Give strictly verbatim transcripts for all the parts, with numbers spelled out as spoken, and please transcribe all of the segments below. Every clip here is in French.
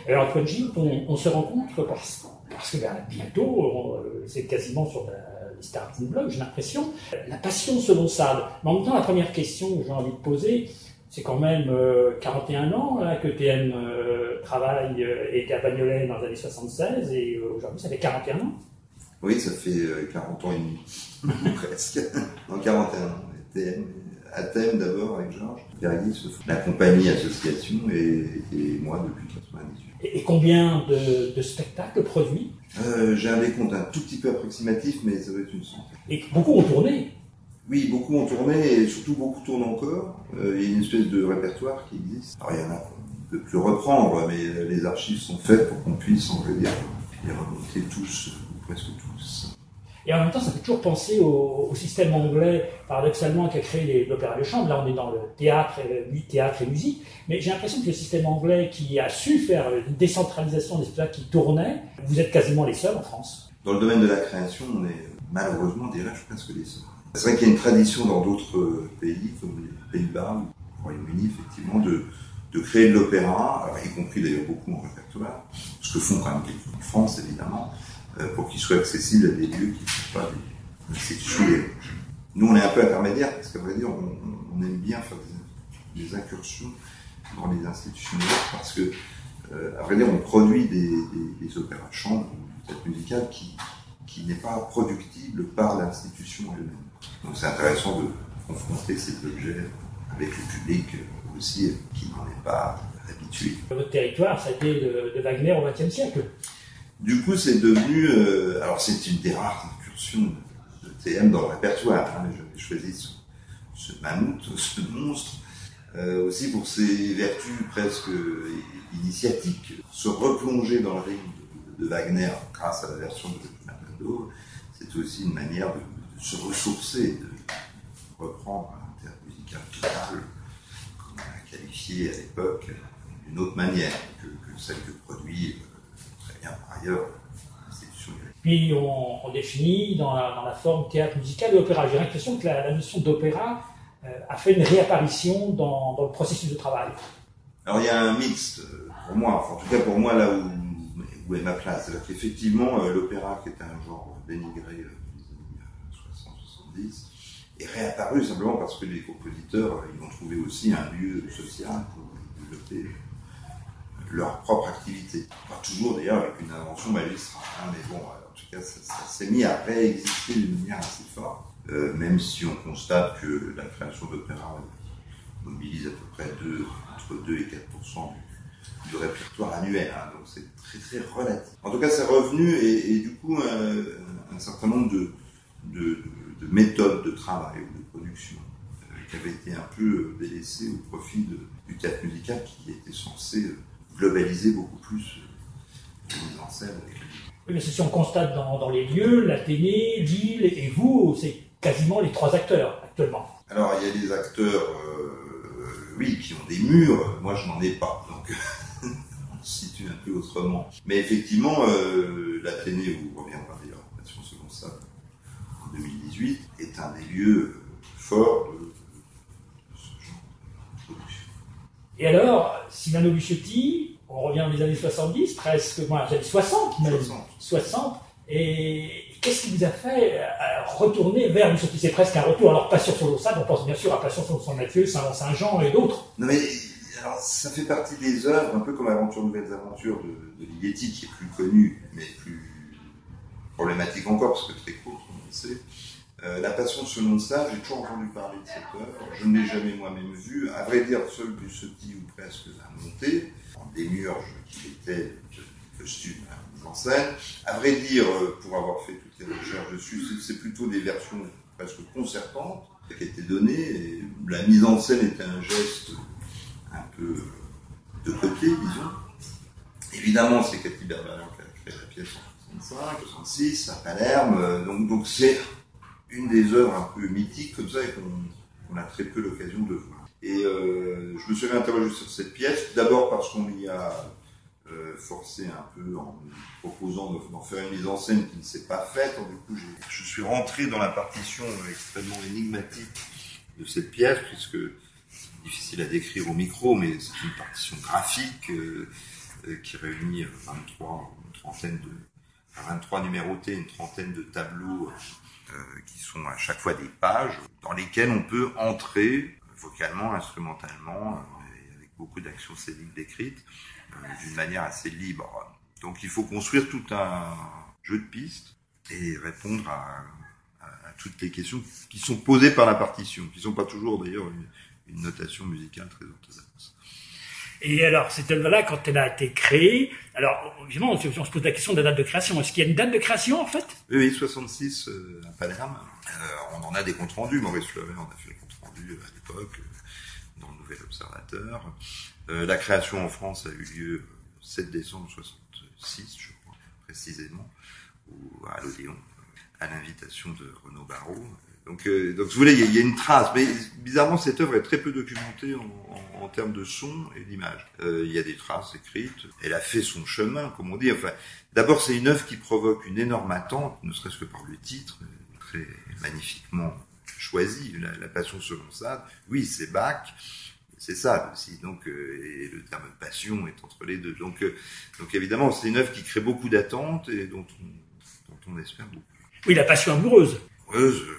Alors Antoine Gilles, on, on se rencontre parce, parce que ben, bientôt, c'est quasiment sur la, les starting blocks, j'ai l'impression, la passion selon Sade. Mais en même temps, la première question que j'ai envie de poser, c'est quand même euh, quarante et un ans là, que T M euh, travaille euh, et qu'à Bagnolet dans les années soixante-seize, et euh, aujourd'hui ça fait quarante et un ans. Oui, ça fait euh, quarante ans et demi, presque. Non, quarante et un ans. T M, à Thème d'abord avec Georges Verrier, la compagnie association, et, et moi depuis quatre-vingt-dix-huit. Et, et combien de, de spectacles produits? euh, J'ai un décompte un tout petit peu approximatif, mais ça doit être une centaine. Et beaucoup ont tourné. Oui, beaucoup ont tourné, et surtout beaucoup tournent encore. Euh, il y a une espèce de répertoire qui existe. Alors il y en a qu'on ne peut plus reprendre, mais les archives sont faites pour qu'on puisse, on veut dire, les remonter tous, ou presque tous. Et en même temps, ça fait toujours penser au, au système anglais, paradoxalement, qui a créé l'opéra de chambre. Là, on est dans le théâtre, et, théâtre et musique. Mais j'ai l'impression que le système anglais qui a su faire une décentralisation des spectacles qui tournaient, vous êtes quasiment les seuls en France. Dans le domaine de la création, on est malheureusement, dirais-je, presque les seuls. C'est vrai qu'il y a une tradition dans d'autres pays, comme les Pays-Bas ou le Royaume-Uni, effectivement, de, de créer de l'opéra, alors y compris d'ailleurs beaucoup en répertoire, ce que font quand même quelques en France, évidemment, euh, pour qu'il soit accessible à des lieux qui ne sont pas des institutions. Nous, on est un peu intermédiaires, parce qu'à vrai dire, on, on aime bien faire des, des incursions dans les institutions, parce que, euh, à vrai dire, on produit des, des, des opéras de chambre, ou peut-être musicales, qui, qui n'est pas productible par l'institution elle-même. Donc c'est intéressant de confronter cet objet avec le public aussi, qui n'en est pas habitué. Votre territoire, ça a été de, de Wagner au vingtième siècle. Du coup, c'est devenu... Euh, alors c'est une des rares incursions de, de T M dans le répertoire. Hein, j'avais choisi ce, ce mammouth, ce monstre, euh, aussi pour ses vertus presque initiatiques. Se replonger dans le rythme de, de Wagner grâce à la version de Machado, c'est aussi une manière de de se ressourcer, de reprendre un théâtre musical total, comme on l'a qualifié à l'époque, d'une autre manière que, que celle que produit euh, très bien par ailleurs l'institution. Puis on, on définit dans la, dans la forme théâtre musical et opéra. J'ai l'impression que la, la notion d'opéra euh, a fait une réapparition dans, dans le processus de travail. Alors il y a un mixte, pour moi, enfin, en tout cas pour moi là où, où est ma place. C'est-à-dire qu'effectivement, euh, l'opéra, qui était un genre dénigré, euh, est réapparu simplement parce que les compositeurs ils ont trouvé aussi un lieu social pour développer leur propre activité. Pas toujours d'ailleurs avec une invention magistrale, hein, mais bon, en tout cas ça, ça s'est mis à réexister d'une manière assez forte, euh, même si on constate que la création d'opéra mobilise à peu près deux, entre deux et quatre pour cent du, du répertoire annuel, hein, donc c'est très très relatif. En tout cas c'est revenu et, et du coup un, un certain nombre de, de, de de méthodes de travail ou de production euh, qui avaient été un peu euh, délaissées au profit de, du théâtre musical qui était censé euh, globaliser beaucoup plus euh, les mises en scène avec les... Oui, mais si on constate dans, dans les lieux, l'Athénée, Lille et vous, c'est quasiment les trois acteurs actuellement. Alors il y a des acteurs, euh, oui, qui ont des murs, moi je n'en ai pas, donc on se situe un peu autrement. Mais effectivement, euh, l'Athénée, où on reviendra d'ailleurs, Passion selon ça, deux mille dix-huit, est un des lieux forts de, de ce genre de production. Et alors, Silvano Lucciotti, on revient dans les années soixante-dix, presque, moi j'avais soixante, soixante. soixante, et qu'est-ce qui vous a fait retourner vers Lucciotti? C'est presque un retour, alors Passion sur l'eau Sade, on pense bien sûr à Passion sur Saint-Mathieu, Saint-Jean et d'autres. Non mais, alors ça fait partie des œuvres, un peu comme Aventure Nouvelles Aventures de, de Ligeti, qui est plus connue, mais plus problématique encore, parce que très courte, on le sait. Euh, la Passion selon ça, j'ai toujours entendu parler de cette œuvre, je ne l'ai jamais moi-même vue. À vrai dire, seul Lucciotti ou presque l'a montée, en démiurge qui était de costume mise en scène. À vrai dire, pour avoir fait toutes les recherches dessus, c'est plutôt des versions presque concertantes qui étaient données, et la mise en scène était un geste un peu de côté, disons. Évidemment, c'est Cathy Berberian qui a créé la pièce en soixante-cinq, soixante-six, à Palerme, donc donc c'est une des œuvres un peu mythiques comme ça et qu'on qu'on a très peu l'occasion de voir. Et euh, je me suis interrogé sur cette pièce, d'abord parce qu'on m'y a euh, forcé un peu en me proposant d'en faire une mise en scène qui ne s'est pas faite. Donc, du coup, je suis rentré dans la partition extrêmement énigmatique de cette pièce, puisque c'est difficile à décrire au micro, mais c'est une partition graphique, euh, euh, qui réunit vingt-trois, une trentaine de, vingt-trois numérotés, une trentaine de tableaux euh, qui sont à chaque fois des pages dans lesquelles on peut entrer vocalement, instrumentalement, euh, et avec beaucoup d'actions scéniques décrites, euh, d'une manière assez libre. Donc il faut construire tout un jeu de pistes et répondre à, à, à toutes les questions qui sont posées par la partition, qui ne sont pas toujours d'ailleurs une, une notation musicale très orthodoxe. Et alors, cette œuvre-là, quand elle a été créée, alors, évidemment, on se pose la question de la date de création. Est-ce qu'il y a une date de création, en fait? Oui, oui, soixante-six, euh, à Palerme. Euh, on en a des comptes rendus. Maurice Fleuret en a fait le compte rendu à l'époque, euh, dans le Nouvel Observateur. Euh, la création en France a eu lieu le sept décembre soixante-six, je crois, précisément, ou à l'Odéon, à l'invitation de Renaud Barrault. Donc, euh, donc, vous voulez, il y, y a une trace, mais bizarrement, cette œuvre est très peu documentée en, en, en termes de son et d'image. Euh, il y a des traces écrites. Elle a fait son chemin, comme on dit. Enfin, d'abord, c'est une œuvre qui provoque une énorme attente, ne serait-ce que par le titre, très magnifiquement choisi, La, la Passion selon Sade. Oui, c'est Bach, c'est Sade aussi. Donc, euh, et le terme passion est entre les deux. Donc, euh, donc évidemment, c'est une œuvre qui crée beaucoup d'attentes et dont on, dont on espère beaucoup. Oui, la passion amoureuse. Amoureuse. Euh,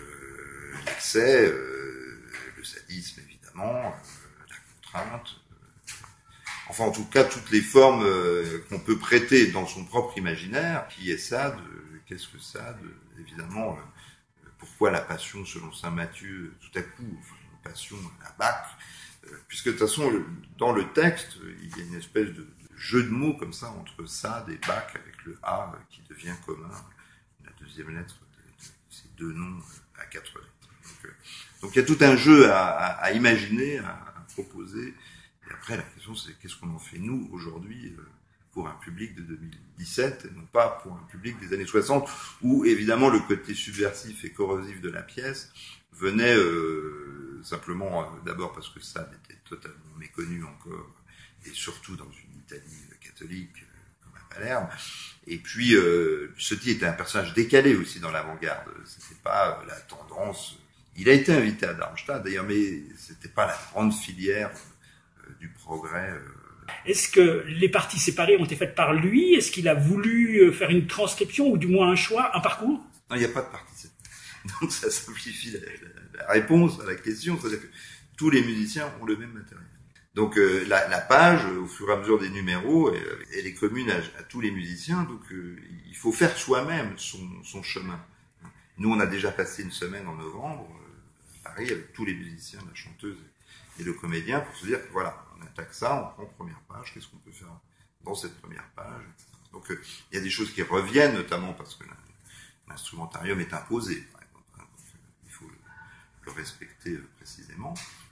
L'excès, euh, le sadisme évidemment, euh, la contrainte, euh, enfin en tout cas toutes les formes euh, qu'on peut prêter dans son propre imaginaire. Qui est Sade? Qu'est-ce que Sade? Évidemment, euh, pourquoi la passion selon saint Matthieu tout à coup, enfin, une passion à Bach, euh, puisque de toute façon dans le texte il y a une espèce de, de jeu de mots comme ça entre Sade et Bach avec le A qui devient commun, la deuxième lettre de, de ces deux noms à quatre lettres. Donc, donc il y a tout un jeu à, à, à imaginer, à, à proposer. Et après, la question, c'est qu'est-ce qu'on en fait, nous, aujourd'hui, pour un public de deux mille dix-sept, et non pas pour un public des années soixante, où, évidemment, le côté subversif et corrosif de la pièce venait euh, simplement, euh, d'abord parce que ça était totalement méconnu encore, et surtout dans une Italie catholique, euh, comme à Palerme. Et puis, euh, Ciotti était un personnage décalé aussi dans l'avant-garde. C'était pas euh, la tendance... Il a été invité à Darmstadt, d'ailleurs, mais c'était pas la grande filière euh, du progrès. Euh. Est-ce que les parties séparées ont été faites par lui? Est-ce qu'il a voulu faire une transcription, ou du moins un choix, un parcours? Non, il n'y a pas de parties séparées. Donc ça simplifie la, la, la réponse à la question, c'est-à-dire que tous les musiciens ont le même matériel. Donc euh, la, la page, au fur et à mesure des numéros, elle, elle est commune à, à tous les musiciens, donc euh, il faut faire soi-même son, son chemin. Nous, on a déjà passé une semaine en novembre, Paris, avec tous les musiciens, la chanteuse et le comédien, pour se dire, voilà, on attaque ça, on prend première page, qu'est-ce qu'on peut faire dans cette première page, et cetera. Donc, euh, il y a des choses qui reviennent, notamment parce que l'instrumentarium est imposé, par exemple, hein, donc, euh, il faut le, le respecter euh, précisément.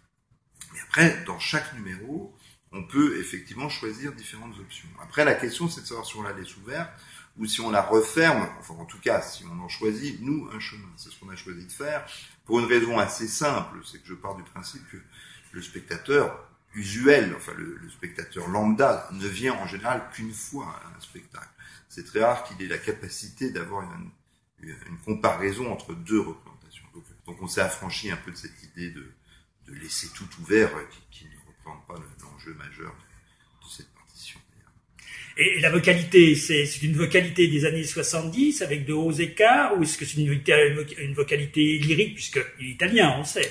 Mais après, dans chaque numéro, on peut effectivement choisir différentes options. Après, la question, c'est de savoir si on la laisse ouverte, ou si on la referme, enfin en tout cas, si on en choisit, nous, un chemin. C'est ce qu'on a choisi de faire, pour une raison assez simple, c'est que je pars du principe que le spectateur usuel, enfin le, le spectateur lambda, ne vient en général qu'une fois à un spectacle. C'est très rare qu'il ait la capacité d'avoir une, une comparaison entre deux représentations. Donc, donc on s'est affranchi un peu de cette idée de, de laisser tout ouvert, qui, qui ne représente pas l'enjeu majeur de, de cette partition. Et la vocalité, c'est, c'est une vocalité des années soixante-dix avec de hauts écarts, ou est-ce que c'est une, une vocalité lyrique, puisqu'il est italien, on sait?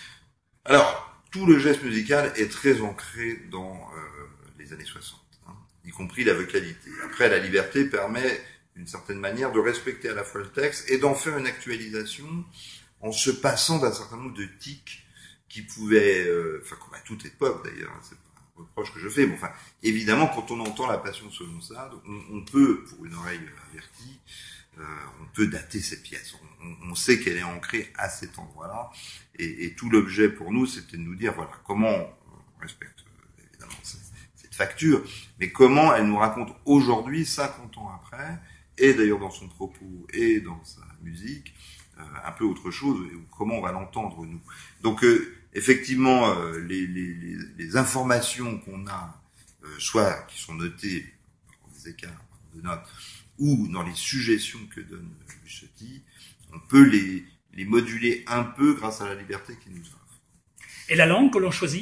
Alors, tout le geste musical est très ancré dans euh, les années soixante, hein, y compris la vocalité. Après, la liberté permet, d'une certaine manière, de respecter à la fois le texte et d'en faire une actualisation en se passant d'un certain nombre de tics qui pouvaient, euh, enfin, comme à toute époque d'ailleurs, hein, c'est reproche que je fais, mais enfin, évidemment, quand on entend la Passion selon Sade, on, on peut, pour une oreille avertie, euh, on peut dater cette pièce. On, on sait qu'elle est ancrée à cet endroit-là, et, et tout l'objet pour nous, c'était de nous dire, voilà, comment on respecte euh, évidemment cette, cette facture, mais comment elle nous raconte aujourd'hui, cinquante ans après, et d'ailleurs dans son propos et dans sa musique, euh, un peu autre chose, et comment on va l'entendre nous. Donc, euh, effectivement, euh, les, les, les, les informations qu'on a, euh, soit qui sont notées par des écarts de notes, ou dans les suggestions que donne Ciotti, on peut les, les moduler un peu grâce à la liberté qu'il nous offre. Et la langue que l'on choisit?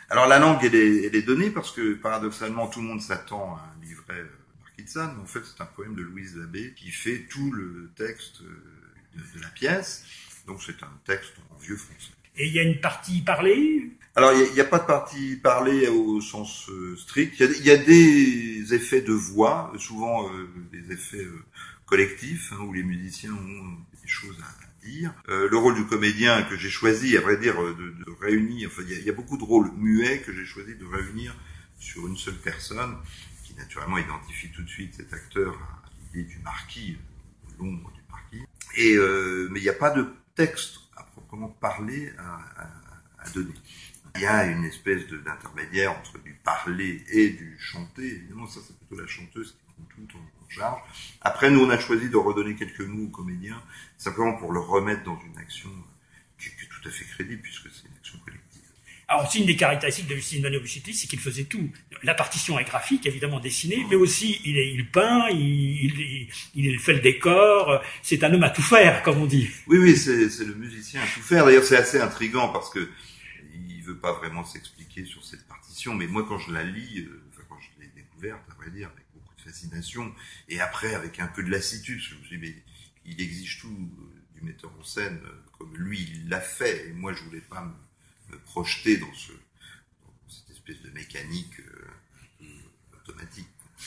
Alors la langue, elle est, elle est donnée parce que paradoxalement, tout le monde s'attend à un livret euh, Marquis-de-Sade, mais en fait c'est un poème de Louise Labbé qui fait tout le texte de, de la pièce. Donc c'est un texte en vieux français. Et il y a une partie parlée? Alors il n'y a, a pas de partie parlée au sens euh, strict. Il y, a, il y a des effets de voix, souvent euh, des effets euh, collectifs, hein, où les musiciens ont des choses à dire. Euh, le rôle du comédien que j'ai choisi, à vrai dire, de, de réunir, enfin il y, a, il y a beaucoup de rôles muets que j'ai choisi de réunir sur une seule personne, qui naturellement identifie tout de suite cet acteur à l'idée du marquis, l'ombre du marquis. Et euh, mais il n'y a pas de texte à proprement parler à, à, à donner. Il y a une espèce de, d'intermédiaire entre du parler et du chanter. Évidemment, ça c'est plutôt la chanteuse qui prend tout en, en charge. Après, nous on a choisi de redonner quelques mots au comédien, simplement pour le remettre dans une action qui, qui est tout à fait crédible, puisque c'est une action collective. Alors aussi, une des caractéristiques de Luciano Buscetti, c'est qu'il faisait tout. La partition est graphique, évidemment dessinée, mais aussi il, est, il peint, il, il, il fait le décor. C'est un homme à tout faire, comme on dit. Oui, oui, c'est, c'est le musicien à tout faire. D'ailleurs, c'est assez intriguant parce que il veut pas vraiment s'expliquer sur cette partition, mais moi, quand je la lis, euh, enfin, quand je l'ai découverte, à vrai dire, avec beaucoup de fascination, et après, avec un peu de lassitude, je me suis dit, mais il exige tout euh, du metteur en scène, euh, comme lui, il l'a fait, et moi, je voulais pas me me projeter dans, ce, dans cette espèce de mécanique euh, automatique.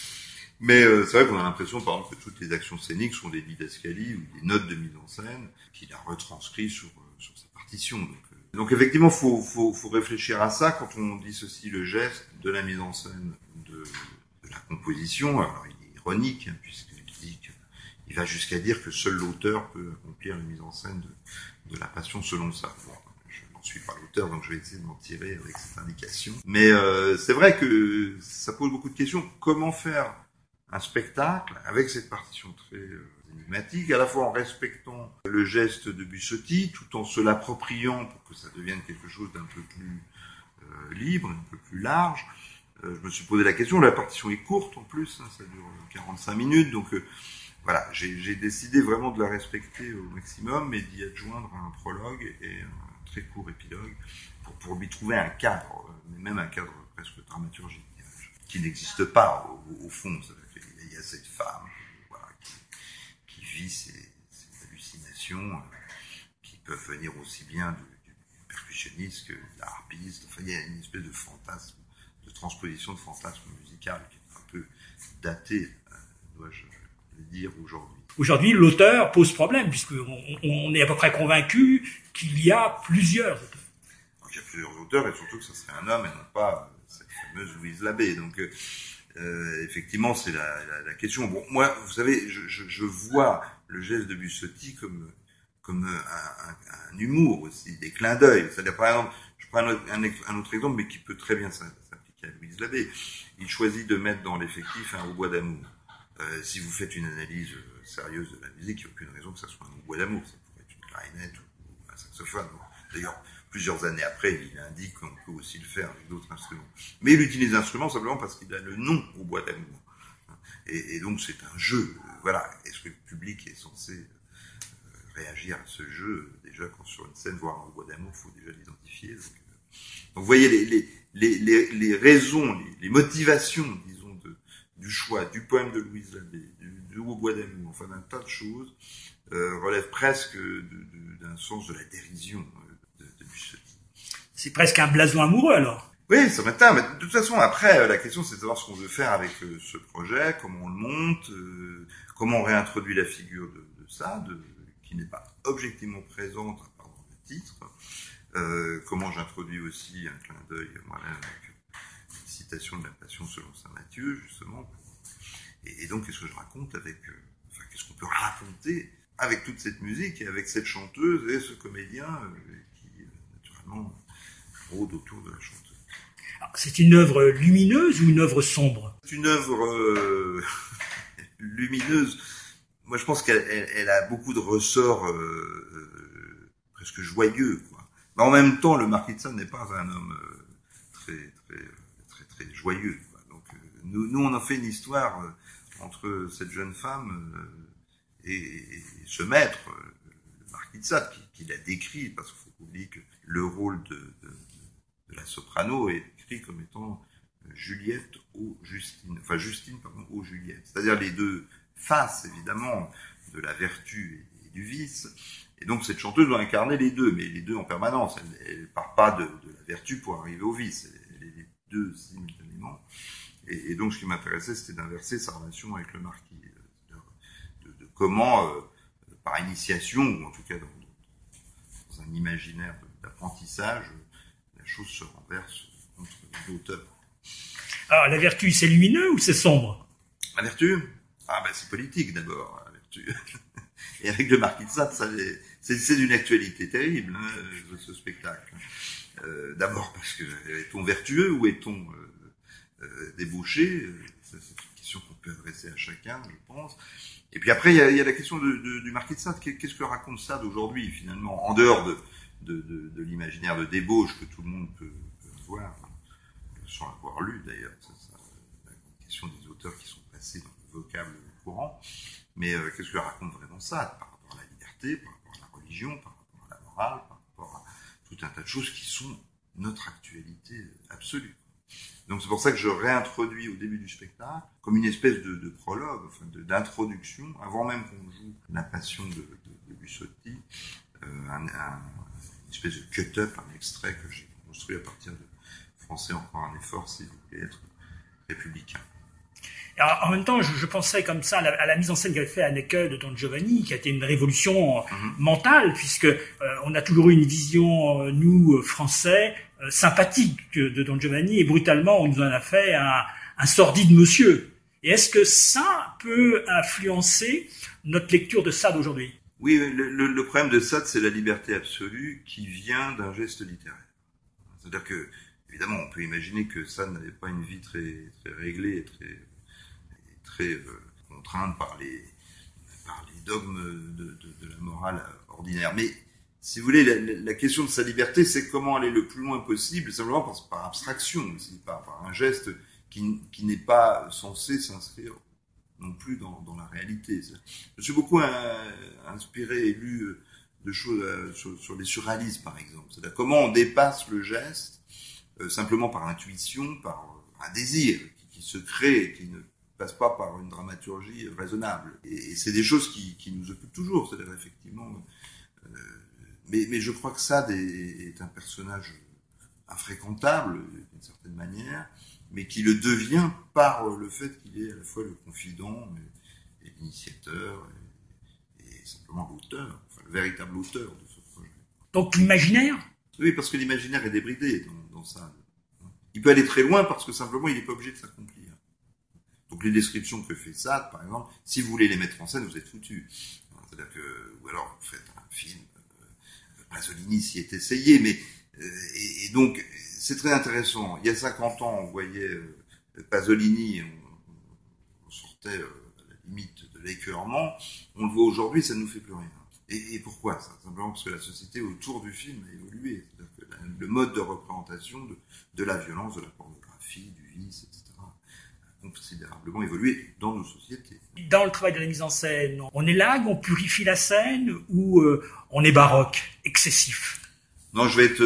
Mais euh, c'est vrai qu'on a l'impression, par exemple, que toutes les actions scéniques sont des didascalies ou des notes de mise en scène qu'il a retranscrit sur, sur sa partition. Donc, euh, donc effectivement, faut, faut, faut réfléchir à ça quand on dissocie le geste de la mise en scène de, de la composition. Alors, il est ironique, hein, puisqu'il dit que, il va jusqu'à dire que seul l'auteur peut accomplir la mise en scène de, de la passion selon sa voix. Je suis pas l'auteur, donc je vais essayer de m'en tirer avec cette indication. Mais euh, c'est vrai que ça pose beaucoup de questions. Comment faire un spectacle avec cette partition très euh, énigmatique, à la fois en respectant le geste de Bussotti, tout en se l'appropriant pour que ça devienne quelque chose d'un peu plus euh, libre, un peu plus large. Euh, je me suis posé la question. La partition est courte en plus, hein, ça dure quarante-cinq minutes, donc euh, voilà, j'ai, j'ai décidé vraiment de la respecter au maximum, mais d'y adjoindre un prologue et un très court épilogue pour, pour lui trouver un cadre, mais même un cadre presque dramaturgique, qui n'existe pas au, au fond. Il y a cette femme voilà, qui, qui vit ces, ces hallucinations euh, qui peuvent venir aussi bien du, du percussionniste que de la harpiste. Enfin, il y a une espèce de fantasme, de transposition de fantasme musical qui est un peu daté, euh, dois-je le dire aujourd'hui. Aujourd'hui, l'auteur pose problème, puisqu'on on est à peu près convaincu qu'il y a plusieurs auteurs. Il y a plusieurs auteurs, et surtout que ce serait un homme et non pas cette fameuse Louise Labbé. Donc, euh, effectivement, c'est la, la, la question. Bon, moi, vous savez, je, je, je vois le geste de Bussotti comme, comme un, un, un humour aussi, des clins d'œil. C'est-à-dire, par exemple, je prends un autre, un, un autre exemple, mais qui peut très bien s'appliquer à Louise Labbé. Il choisit de mettre dans l'effectif un hautbois d'amour. Euh, si vous faites une analyse euh, sérieuse de la musique, il n'y a aucune raison que ça soit un hautbois d'amour. Ça pourrait être une clarinette ou un saxophone. D'ailleurs, plusieurs années après, il indique qu'on peut aussi le faire avec d'autres instruments. Mais il utilise l'instrument simplement parce qu'il a le nom hautbois d'amour. Et, et donc c'est un jeu. Voilà. Est-ce que le public est censé euh, réagir à ce jeu? Déjà, quand sur une scène, voir un hautbois d'amour, il faut déjà l'identifier. Donc, euh... donc vous voyez les, les, les, les, les raisons, les, les motivations, disons, de, du choix du poème de Louise Labbé, du, du hautbois d'amour, enfin d'un tas de choses, euh, relèvent presque de, de, d'un sens de la dérision de, de Bussotti. C'est presque un blason amoureux alors. Oui, ça m'atteint, mais de toute façon, après, la question c'est de savoir ce qu'on veut faire avec euh, ce projet, comment on le monte, euh, comment on réintroduit la figure de, de ça, de, qui n'est pas objectivement présente à part dans le titre, euh, comment j'introduis aussi un clin d'œil moi-même avec une citation de la Passion selon saint Matthieu, justement, pour... et, et donc qu'est-ce que je raconte avec, euh, enfin, qu'est-ce qu'on peut raconter avec toute cette musique et avec cette chanteuse et ce comédien euh, qui, euh, naturellement, rôde autour de la chanteuse. Alors, c'est une œuvre lumineuse ou une œuvre sombre? C'est une œuvre euh, lumineuse. Moi, je pense qu'elle elle, elle a beaucoup de ressorts euh, euh, presque joyeux, quoi. Mais en même temps, le Marquis-de-Sade n'est pas un homme euh, très, très, très, très joyeux, quoi. Donc, euh, nous, nous, on en fait une histoire euh, entre cette jeune femme euh, et, et ce maître, euh, le Marquis-de-Sade, qui, qui l'a décrit, parce qu'il faut oublier que le rôle de, de, de de la soprano est décrit comme étant Juliette ou Justine, enfin Justine pardon ou Juliette, c'est-à-dire les deux faces évidemment de la vertu et du vice. Et donc cette chanteuse doit incarner les deux, mais les deux en permanence. Elle ne part pas de, de la vertu pour arriver au vice, elle est les deux simultanément. Et, et donc ce qui m'intéressait, c'était d'inverser sa relation avec le marquis, de, de, de comment, euh, par initiation, ou en tout cas dans, dans un imaginaire d'apprentissage, la chose se renverse contre l'auteur. Alors la vertu, c'est lumineux ou c'est sombre? La vertu, ah ben c'est politique d'abord, la vertu. Et avec le marquis de Sade, ça, c'est, c'est d'une actualité terrible, hein, ce spectacle. Euh, d'abord parce que est-on vertueux ou est-on euh, euh, débauché? Ça, c'est une question qu'on peut adresser à chacun, je pense. Et puis après, il y a, il y a la question de, de, du marquis de Sade. Qu'est-ce que raconte Sade aujourd'hui, finalement, en dehors de, de, de, de l'imaginaire de débauche que tout le monde peut, peut avoir, sans l'avoir lu d'ailleurs. Ça, ça, la question des auteurs qui sont passés dans le vocable courant. Mais euh, qu'est-ce que raconte vraiment Sade par rapport à la liberté, par rapport à la religion, par rapport à la morale, par rapport à tout un tas de choses qui sont notre actualité absolue. Donc c'est pour ça que je réintroduis au début du spectacle, comme une espèce de, de prologue, enfin de, d'introduction, avant même qu'on joue La Passion de, de, de Busotti, euh, un, un, une espèce de cut-up, un extrait que j'ai construit à partir de Français encore un effort, si vous voulez être républicain. Alors, en même temps, je, je pensais comme ça à la, à la mise en scène qu'avait fait Haneke de Don Giovanni, qui a été une révolution mm-hmm. mentale, puisque euh, on a toujours eu une vision, euh, nous, euh, Français, euh, sympathique de, de Don Giovanni, et brutalement, on nous en a fait un, un sordide monsieur. Et est-ce que ça peut influencer notre lecture de Sade aujourd'hui? Oui, le, le, le problème de Sade, c'est la liberté absolue qui vient d'un geste littéraire. C'est-à-dire que, évidemment, on peut imaginer que Sade n'avait pas une vie très, très réglée et très... très euh, contrainte par les, par les dogmes de, de, de la morale ordinaire. Mais, si vous voulez, la, la question de sa liberté, c'est comment aller le plus loin possible, simplement par, par abstraction aussi, par, par un geste qui, qui n'est pas censé s'inscrire non plus dans, dans la réalité. Je suis beaucoup un, inspiré et lu de choses euh, sur, sur les surréalistes, par exemple. C'est-à-dire comment on dépasse le geste euh, simplement par intuition, par un désir qui, qui se crée et qui ne passe pas par une dramaturgie raisonnable. Et, et c'est des choses qui, qui nous occupent toujours, c'est-à-dire effectivement... Euh, mais, mais je crois que Sade est, est un personnage infréquentable, d'une certaine manière, mais qui le devient par le fait qu'il est à la fois le confident et, et l'initiateur et, et simplement l'auteur, enfin le véritable auteur de ce projet. Donc l'imaginaire? Oui, parce que l'imaginaire est débridé dans, dans Sade. Il peut aller très loin parce que simplement il n'est pas obligé de s'accomplir. Donc les descriptions que fait Sade, par exemple, si vous voulez les mettre en scène, vous êtes foutus. C'est-à-dire que, ou alors vous faites un film, euh, Pasolini s'y est essayé, mais euh, et, et donc c'est très intéressant. Il y a cinquante ans, on voyait euh, Pasolini, on, on sortait euh, à la limite de l'écœurement. On le voit aujourd'hui, ça ne nous fait plus rien. Et, et pourquoi ça? Simplement parce que la société autour du film a évolué. C'est-à-dire que la, le mode de représentation de, de la violence, de la pornographie, du vice, et cetera considérablement évolué dans nos sociétés. Dans le travail de la mise en scène, on élague, on purifie la scène ou euh, on est baroque, excessif? Non, je vais être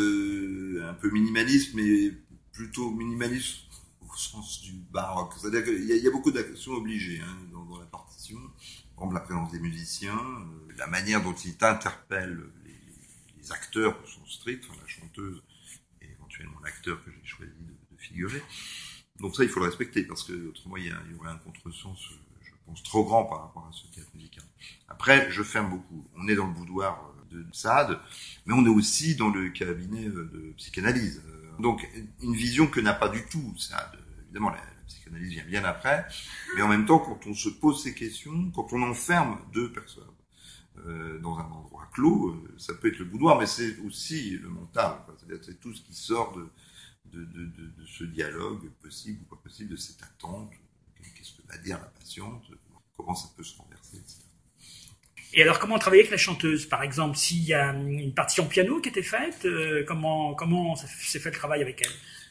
euh, un peu minimaliste, mais plutôt minimaliste au sens du baroque. C'est-à-dire qu'il y a, il y a beaucoup d'actions obligées hein, dans, dans la partition. Par exemple, la présence des musiciens, euh, la manière dont ils interpellent les, les acteurs de son strict, enfin, la chanteuse et éventuellement l'acteur que j'ai choisi de, de figurer. Donc ça, il faut le respecter, parce que autrement, il y, a, il y aurait un contresens, je pense, trop grand par rapport à ce théâtre musical. Après, je ferme beaucoup. On est dans le boudoir de Sade, mais on est aussi dans le cabinet de psychanalyse. Donc, une vision que n'a pas du tout Sade. Évidemment, la, la psychanalyse vient bien après, mais en même temps, quand on se pose ces questions, quand on enferme deux personnes euh, dans un endroit clos, euh, ça peut être le boudoir, mais c'est aussi le mental. Enfin, c'est-à-dire, c'est tout ce qui sort de De, de, de, de ce dialogue possible ou pas possible, de cette attente, qu'est-ce que va dire la patiente, comment ça peut se renverser, et cetera. Et alors, comment travailler avec la chanteuse, par exemple, s'il y a une partition piano qui était faite, euh, comment comment s'est fait le travail avec elle?